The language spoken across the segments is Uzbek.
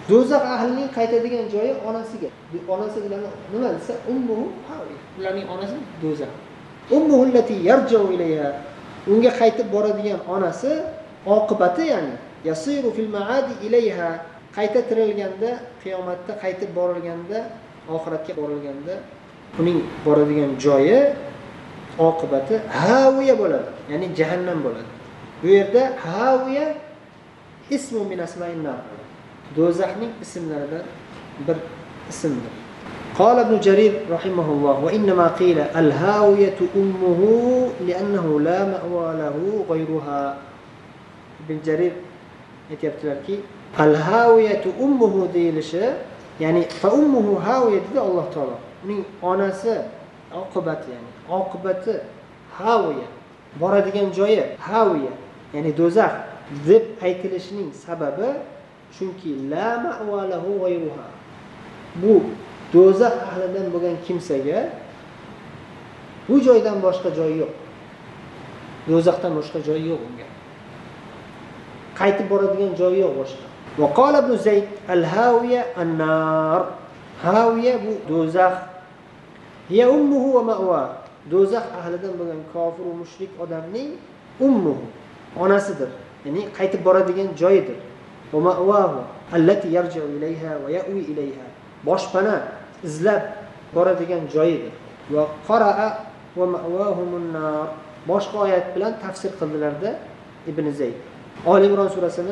Do'zax ahlining qaytadigan joyi onasiga. Onasi bilan nima desa, ummuhu hawiya. Ularning onasi do'zax. Ummuhu allati yarji'u ilayha. Unga qaytib boradigan onasi oqibati, ya'ni yasiru fil ma'adi ilayha. Qayta tirilganda, qiyomatda qaytib borilganda, oxiratga borilganda uning boradigan joyi oqibati hawiya bo'ladi, ya'ni jahannam bo'ladi. Bu yerda hawiya ismu min asma'in nar. Do'zaxning ismlaridan bir ismdir. Qala ibn Jarir rahimahulloh va inma qila al-hawiyatu ummuhu li'annahu la ma'wa lahu ghayruha. Ibn Jarir aytibdilarki, al-hawiyatu ummuhu deyilishi, ya'ni fa ummuhu hawiya dedi Alloh taolo. Uning onasi oqibati, ya'ni oqibati hawiya, boradigan joyi hawiya, ya'ni do'zax deb aytilishining sababi chunki la ma'wa lahu ghayruha. Bu do'zax ahlidan bo'lgan kimsaga bu joydan boshqa joy yo'q. Do'zaxdan boshqa joy yo'q unga. Qaytib boradigan joyi yo'q boshqa. Va qala ibn Zayd al-hawiya an-nar. Hawiya bu do'zax. Hiya ummuhu va ma'wa. Do'zax ahlidan bo'lgan kofir va mushrik odamning ummuhu, onasidir. Ya'ni qaytib boradigan joyidir. Va ma'wahu allati yarji'u ilayha va ya'wi ilayha. Boshpana izlab boradigan joyidir. Va qara'a va ma'wahumun nar. Boshqa oyat bilan tafsir qildilarda Ibn Zayd. Ali Imron surasini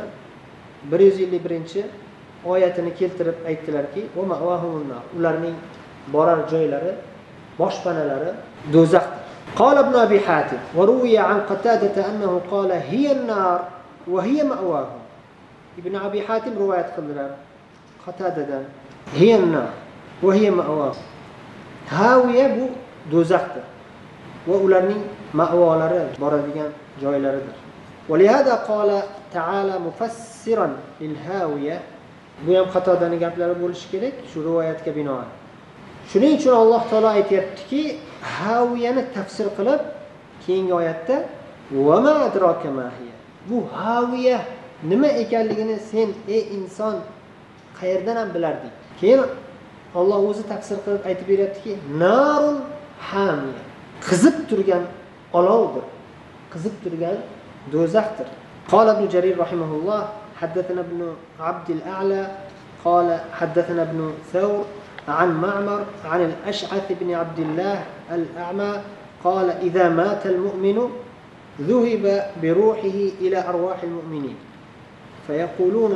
151-oyatini keltirib aytdilarki, va ma'wahumun nar. Ularning borar joylari, boshpanalari do'zaxdir. Qala ibn Abi Hatim va ruwiya an Qatada annahu qala hiya an-nar va hiya ma'wahu. Ibn Abi Hatim rivoyat qildilar Qatadadan, hiya an-nar va hiya ma'wahu. Hawiya bu do'zaxdir va ularning ma'volari, boradigan joylaridir. Va lihada qala ta'ala mufassiran lil hawiya. Bu ham Qatadaning gaplari bo'lishi kerak shu rivoyatga binoan. Shuning uchun Alloh taolo aytayaptiki, haviyani tafsir qilib, keyingi oyatda va ma adraka ma hiya. Bu hawiya nima ekanligini sen ey inson qayerdan ham bilarding? Keyin Alloh o'zi tafsir qilib aytib beryaptiki, narun hamiya. Qizib turgan olovdir. Qizib turgan do'zaxdir. Qala ibn Jarir rahimahulloh, haddathana ibn Abd al-A'la qala haddathana ibn Thawr عن معمر عن الأشعث بن عبد الله الأعمى قال إذا مات المؤمن ذهب بروحه إلى أرواح المؤمنين فيقولون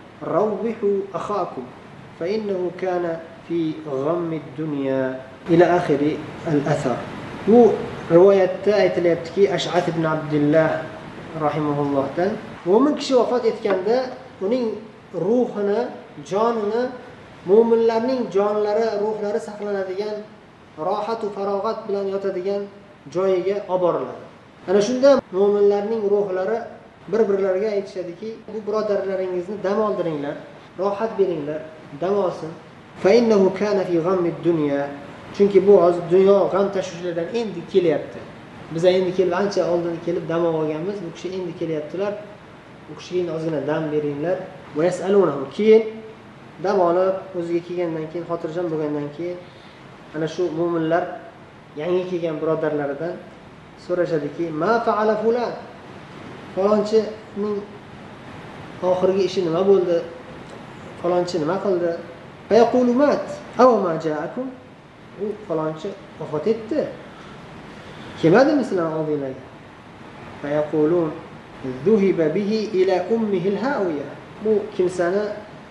روحوا أخاكم فإنه كان في غم الدنيا إلى آخر الأثر. Bu rivoyatda aytilayaptiki, Ash'ath ibn Abdullah rahimahullohdan mo'min kishi vafot etganda uning ruhini, jonini mo'minlarning jonlari, ruhlari saqlanadigan, rohat va farog'at bilan yotadigan joyiga olib boriladi. Ana shunda mo'minlarning ruhlari bir-birlariga aytishadiki, bu birodarlaringizni dam oldiringlar, rohat beringlar, dam olsin. Fa innahu kana fi ghammid dunya. Chunki bu hozir dunyo g'am tashvishlardan endi kelyapti. Biz endi kelib ancha oldin kelib dam olganmiz, bu kishi endi kelyaptilar. Bu kishiga ozgina dam beringlar. Va yasalunahu. Keyin dam olib, o'ziga kelgandan keyin, xotirjam bo'lgandan keyin ana shu mo'minlar yangi kelgan birodarlaridan so'rashadiki, ma fa'ala fulan? Falonchining oxirgi ishi nima bo'ldi? Falonchi nima qildi? Fayaqulu mat aw ma ja'akum? U falonchi vafot etdi. Kelmadimi sizlar oldinglarga? Fayaqulun zuhiba bihi ila ummihi al-hawiya. Bu kimsani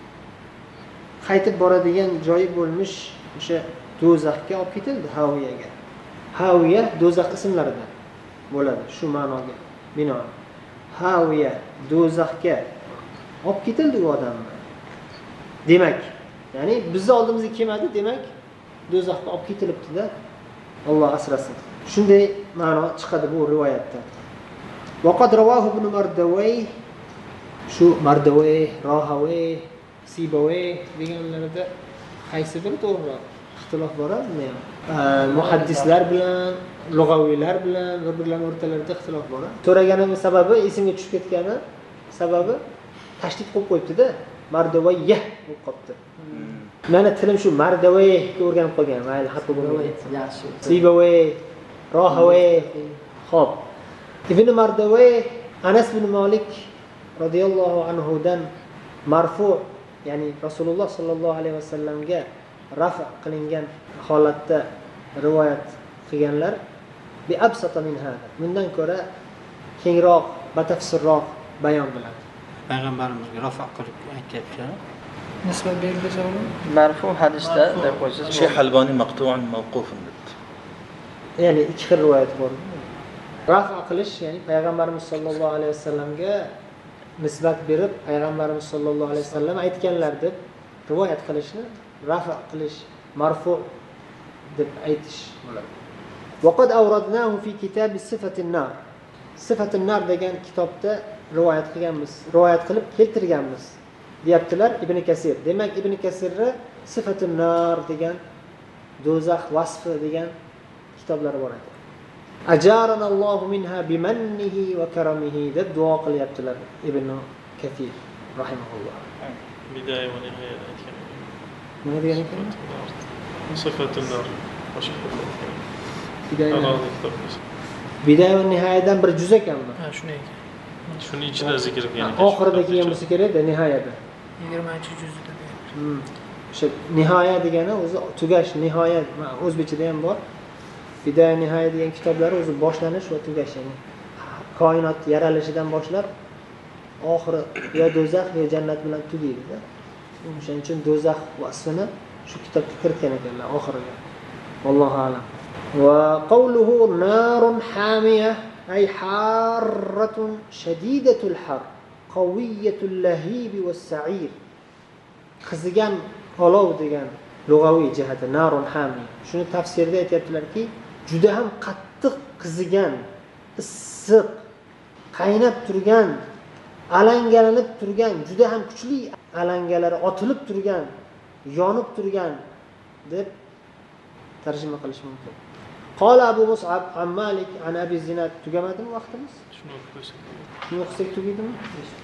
qaytib boradigan joyi bo'lmish o'sha do'zaxga olib ketildi, haviyaga. Haviya do'zax ismlaridan bo'ladi, shu ma'noga binoan. Haviya do'zaxga olib ketildi u odamni. Demak, ya'ni bizni oldimizga kelmadi, demak do'zaxga olib ketilibdi-da. Alloh asrasin. Shunday ma'no chiqadi bu rivoyatdan. Va qad rawahu ibn Mardawayh, shu Mardawayh, Rahawayh, Sibawayh deganlarda qaysidir to'g'riroq ixtilof bor-mi? Muhaddislar bilan, lug'aviylar bilan bir-birlarining o'rtalarida ixtilof bor. So'raganim sababi, esimga tushib ketgani sababi tashdid qilib qo'yibdi-da. mardavayya bo'lib qolibdi. Mana tilim shu mardavayga o'rganib qolgan. Mayli, xato bo'lmaydi. Yaxshi. Sibaway, Rohaway. Xo'p. Ibn Mardaway Anas bin Malik radhiyallohu anhu dan marfu, ya'ni Rasululloh sallallohu alayhi vasallamga rafa qilingan holatda rivoyat qilganlar bi absata min hada. Bundan ko'ra kengroq, batafsilroq bayon qiladi. Payg'ambarimizga rafa qilib aytayapti. Nisbat berilsa uni marfu hadisda deb qo'ysiz. Shayx Albani maqtu'an mavqufun debdi. Ya'ni ikki xil rivoyat bor. Rafa qilish, ya'ni payg'ambarimiz sollallohu alayhi vasallamga nisbat berib, payg'ambarimiz sollallohu alayhi vasallam aytganlar deb rivoyat qilishni rafa qilish, marfu deb aytish bo'ladi. Vaqad awradnahu fi kitab sifatin nar. Sifatin nar degan kitobda rivoyat qilganmiz, rivoyat qilib keltirganmiz. Deyaptilar Ibn Kasir. Demak, Ibn Kasirda sifatun nar degan do'zax vasfi degan kitoblar bor edi. Ajaranallohu minha bimannihi va karamihi deb duo qilyaptilar Ibn Kasir rahimahulloh. Bidaya va nihoyat aytgan. Nima degan ekan? Sifatun nar. Boshqa Bidaya va nihoyadan bir juz ekanmi? Ha, shunday ekan. Shuni ichida zikr qilgan. Oxirida kelgan bo'lsa kerak-da nihoyada. 20-juzda deyapti. O'sha nihoya degani o'zi tugash, nihoyat. O'zbekchada ham bor. Bidaya nihoya degan kitoblari o'zi boshlanish va tugash, ya'ni koinot yaralishidan boshlab oxiri yo do'zax yo jannat bilan tugaydi-da. O'shaning uchun do'zax vasfini shu kitobga kiritgan ekanlar oxiriga. Allohu a'lam. Va qawluhu narun hamiyah ay harratun shadidatul har, qawiyatul lahib was sa'ir. Qizigan olov degan lug'aviy jihati narun hamiy. Shuni tafsirida aytibdilarki, juda ham qattiq qizigan, issiq, qaynab turgan, alangalanib turgan, juda ham kuchli alangalari otilib turgan, yonib turgan deb tarjima qilish mumkin. Qala Abu Mus'ab an Malik an Abi Zinad. Tugamadimi vaqtimiz? Shuni o'qib Shuni o'qisak tugaydimi?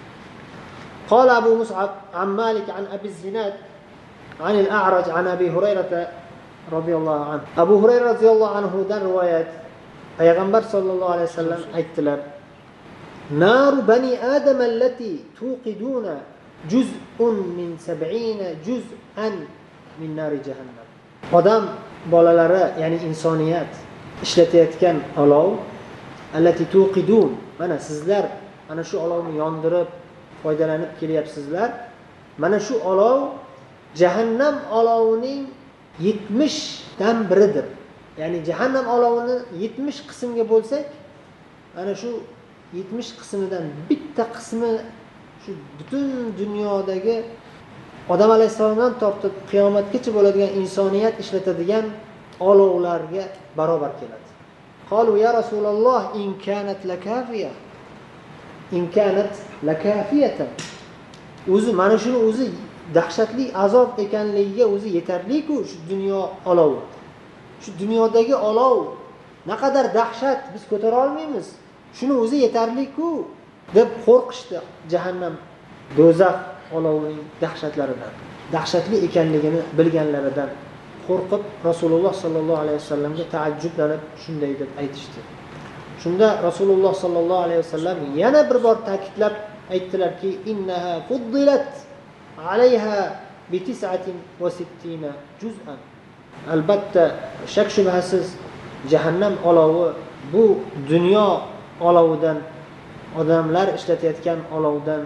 Qala Abu Mus'ab an Malik an Abi Zinad an al-A'raj an Abi Hurairah radhiyallohu anhu. Abu Hurayra radhiyallohu anhu dan rivoyat. Payg'ambar sallallohu alayhi vasallam aytdilar: "Nar bani Adam allati tuqiduna juz'un min 70 juz'an min nar jahannam." Odam bolalari, ya'ni insoniyat ishlatayotgan olov, allati tuqidun. Mana sizlar ana shu olovni yondirib foydalanib kelyapsizlar. Mana shu olov jahannam olovining 70 dan biridir. Ya'ni jahannam olovini 70 qismga bo'lsak, ana shu 70 qismidan bitta qismi shu butun dunyodagi Odam alayhisalomdan tortib qiyomatgacha bo'ladigan insoniyat ishlatadigan olovlarga barobar keladi. Qalu ya Rasululloh in kanat lakafiya. In kanat lakafiyatan. O'zi mana shuni o'zi dahshatli azob ekanligiga o'zi yetarli-ku shu dunyo olovi. Shu dunyodagi olov naqadar dahshat, biz ko'tara olmaymiz. Shuni o'zi yetarli-ku deb qo'rqishdi jahannam, do'zax olovining dahshatlaridan, dahshatli ekanligini bilganlaridan qo'rqib Rasululloh sallallohu alayhi vasallamga taajjublanib shunday deb aytishdi. Shunda Rasululloh sallallohu alayhi vasallam yana bir bor ta'kidlab aytdilarki, innaha fuddilat alayha bi 69 juz'an. Albatta shak shubhasiz jahannam olovi bu dunyo olovidan, odamlar ishlatayotgan olovdan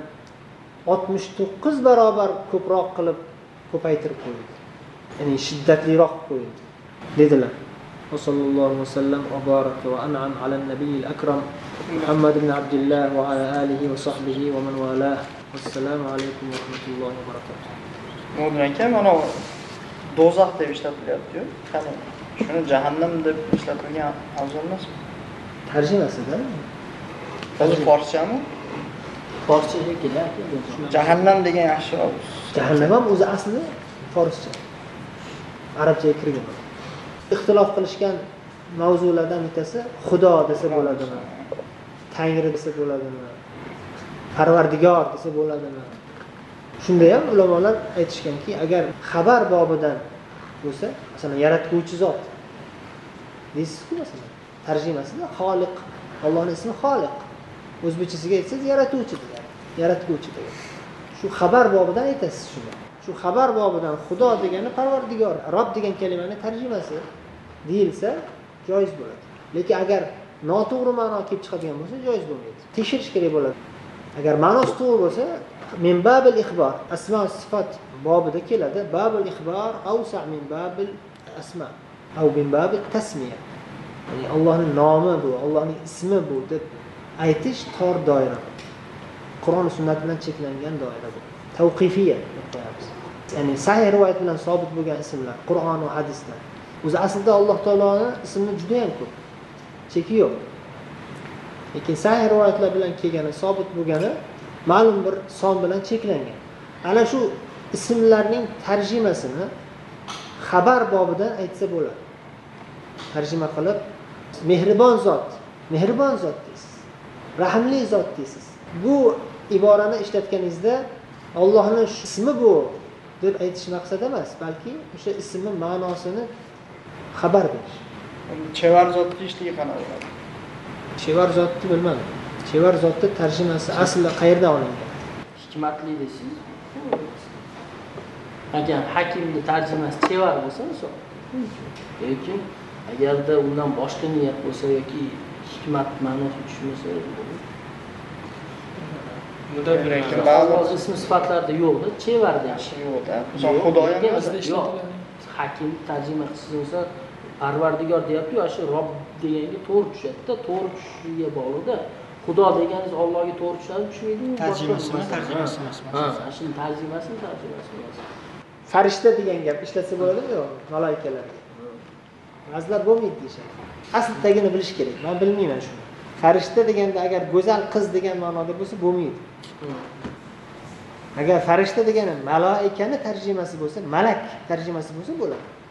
69 barobar ko'proq qilib ko'paytirib qo'yildi. Ya'ni shiddatliroq qo'yildi dedilar. Sallallohu alayhi vasallam va baraka va an'am ala an-nabiyil akram Muhammad ibn Abdullah va ala alihi va sahbihi va man walah. Assalomu alaykum va rahmatullohi va barakatuh. Mo'minlar mana do'zax deb ishlatilyapti-ku. Qani shuni jahannam deb ishlatilgan afzal emasmi? Tarjimasida. Hozir forschami? Forschaga keladi. Jahannam degan yaxshiroq. Jahannam ham o'zi asli forscha. Arabchaga kirgan. Ixtilof qilishgan mavzulardan bittasi Xudo desa bo'ladimi? Tangri desa bo'ladimi? Parvardigor desa bo'ladimi? Shunda ham ulamolar aytishganki, agar xabar bobidan bo'lsa, masalan, yaratuvchi zot deysiz-ku, masalan, tarjimasida Xoliq, Allohning ismi Xoliq. O'zbekchasiga aytsangiz yaratuvchi degani, yaratuvchi degani. Shu xabar bobidan aytasiz shuni. Shu xabar bobidan Xudo degani Parvardigor, Rob degan kalimaning tarjimasi deyilsa joiz bo'ladi. Lekin agar noto'g'ri ma'no kelib chiqadigan bo'lsa, joiz bo'lmaydi. Tekshirish kerak bo'ladi. Agar ma'nosi to'g'ri bo'lsa, min babil ixbor, asma va sifat bobida keladi. Babul ixbor awsa min babil asma aw min babil tasmiya. Ya'ni Allohning nomi bu, Allohning ismi bu deb aytish tor doira. Qur'on va sunnat bilan cheklangan doira bu. Tavqifiyya deb qo'yamiz. Ya'ni sahih rivoyat bilan sobit bo'lgan ismlar, Qur'on va hadisda. O'zi aslida Alloh taoloning ismi juda ham ko'p. Cheki yo'q. Lekin sahih rivoyatlar bilan kelgani, sobit bo'lgani ma'lum bir son bilan cheklangan. Ana shu ismlarning tarjimasini xabar bobidan aytsa bo'ladi. Tarjima qilib, mehribon zot deysiz. Rahimli zot deysiz. Bu iborani ishlatganingizda Allohning ismi bu deb aytish maqsad emas, balki o'sha ismi ma'nosini xabar berish. Chevar zot deyishligi qanaqa bo'ladi? Chevar zotni bilmadim. Chevar zotni tarjimasi aslida qayerdan olingan? Hikmatli deysiz. Agar hakimni tarjimasi chevar bo'lsa, misol. Lekin agarda undan boshqa niyat bo'lsa yoki hikmat ma'nosi tushmasa, ba'zi ism sifatlarda yo'qda, chevarda yaxshi yo'qda. Misol Xudo ham yo'q. Hakim tarjima qilsa, Parvardigor deyapti, shu Rob deganga to'g'ri tushadi-da, to'g'ri tushishiga bog'liqda. Xudo deganingiz Allohga to'g'ri tushadi, tushmaydimi? Tarjimasi emas. Ha, shu tarjimasi. Farishta degan gap ishlatsa bo'ladimi yo'q? Malaikalar. Ba'zilar bo'lmaydi deyishadi. Asl tagini bilish kerak. Men bilmayman shuni. Farishta deganda agar go'zal qiz degan ma'noda bo'lsa bo'lmaydi. Agar farishta degani malaikani tarjimasi bo'lsa, malak tarjimasi bo'lsa bo'ladi.